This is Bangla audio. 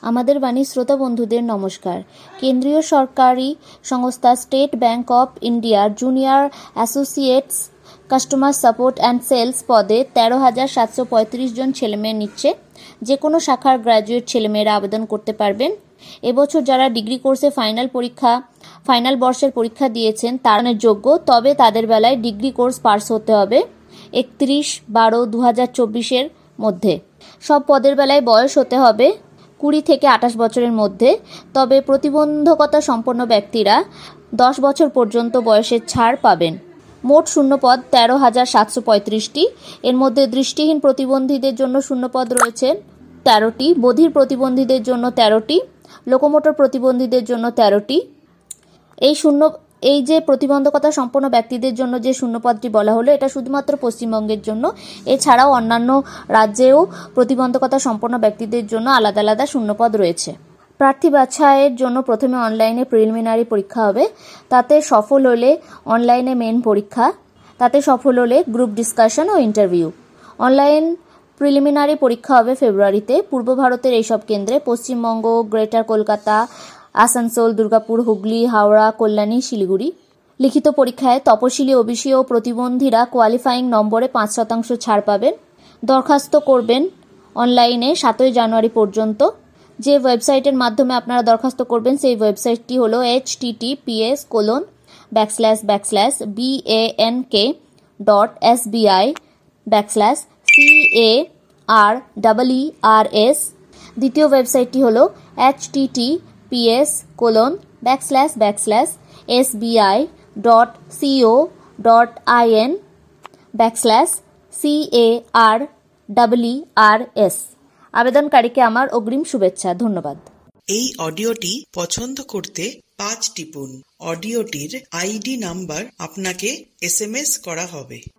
আমাদের বাণী শ্রোতা বন্ধুদের নমস্কার। কেন্দ্রীয় সরকারি সংস্থা স্টেট ব্যাংক অফ ইন্ডিয়ার junior associates customer support and sales পদে 13,735 জন ছেলেমেয়ে নিচ্ছে। যে কোনো শাখার গ্র্যাজুয়েট ছেলেমেয়েরা আবেদন করতে পারবেন। এবছর যারা ডিগ্রি কোর্সে ফাইনাল বর্ষের পরীক্ষা দিয়েছেন তারা যোগ্য, তবে তাদের বেলায় ডিগ্রি কোর্স পাস হতে হবে 31/12/2024 মধ্যে। সব পদের বেলায় বয়স হতে হবে 20 থেকে 28 বছরের মধ্যে, তবে প্রতিবন্ধকতা সম্পন্ন ব্যক্তিরা 10 বছর পর্যন্ত বয়সের ছাড় পাবেন। মোট শূন্যপদ 13,735টি। এর মধ্যে দৃষ্টিহীন প্রতিবন্ধীদের জন্য শূন্যপদ রয়েছে 13টি, বধির প্রতিবন্ধীদের জন্য 13টি, লোকোমোটর প্রতিবন্ধীদের জন্য 13টি। এই যে প্রতিবন্ধকতা সম্পন্ন ব্যক্তিদের জন্য যে শূন্যপদটি বলা হলো, এটা শুধুমাত্র পশ্চিমবঙ্গের জন্য। এছাড়াও অন্যান্য রাজ্যেও প্রতিবন্ধকতা সম্পন্ন ব্যক্তিদের জন্য আলাদা আলাদা শূন্যপদ রয়েছে। প্রার্থী বাছাইয়ের জন্য প্রথমে অনলাইনে প্রিলিমিনারি পরীক্ষা হবে, তাতে সফল হলে অনলাইনে মেন পরীক্ষা, তাতে সফল হলে গ্রুপ ডিসকাশন ও ইন্টারভিউ। অনলাইন প্রিলিমিনারি পরীক্ষা হবে ফেব্রুয়ারিতে। পূর্ব ভারতের এইসব কেন্দ্রে পশ্চিমবঙ্গ, গ্রেটার কলকাতা, আসানসোল, দুর্গাপুর, হুগলি, হাওড়া, কল্যাণী, শিলিগুড়ি। লিখিত পরীক্ষায় তপশিলি, ওবিসি ও প্রতিবন্ধীরা কোয়ালিফাইং নম্বরে 5% ছাড় পাবেন। দরখাস্ত করবেন অনলাইনে 7 জানুয়ারি পর্যন্ত। যে ওয়েবসাইটের মাধ্যমে আপনারা দরখাস্ত করবেন সেই ওয়েবসাইটটি হলো https://bank.sbi/CARERS। দ্বিতীয় ওয়েবসাইটটি হলো https://sbi.co.in/CARERS। আবেদনকারীকে আমার অগ্রিম শুভেচ্ছা। ধন্যবাদ। এই অডিওটি পছন্দ করতে 5 টিপুন। অডিওটির আইডি নাম্বার আপনাকে SMS করা হবে।